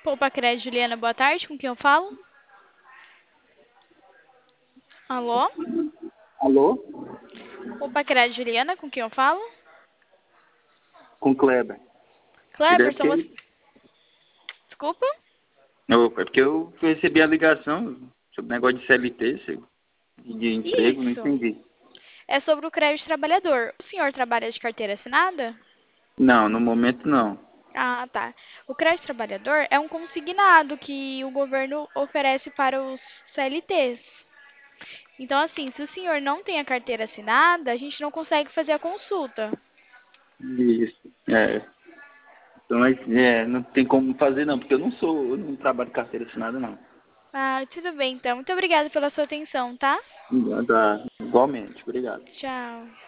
Poupa Crédito, Juliana, boa tarde. Com quem eu falo? Alô? Alô? Poupa Crédito, Juliana, com quem eu falo? Com Kleber. E deve Cleberson, você... ter. Desculpa? É porque eu recebi a ligação sobre o negócio de CLT, de emprego, não Isso. entendi. É sobre o crédito trabalhador. O senhor trabalha de carteira assinada? Não, no momento não. Ah, tá. O crédito trabalhador é um consignado que o governo oferece para os CLTs. Então, assim, se o senhor não tem a carteira assinada, a gente não consegue fazer a consulta. Isso. Então, não tem como fazer não, porque eu não trabalho de carteira assinada não. Ah, tudo bem, então. Muito obrigada pela sua atenção, tá? Igualmente, obrigado. Tchau.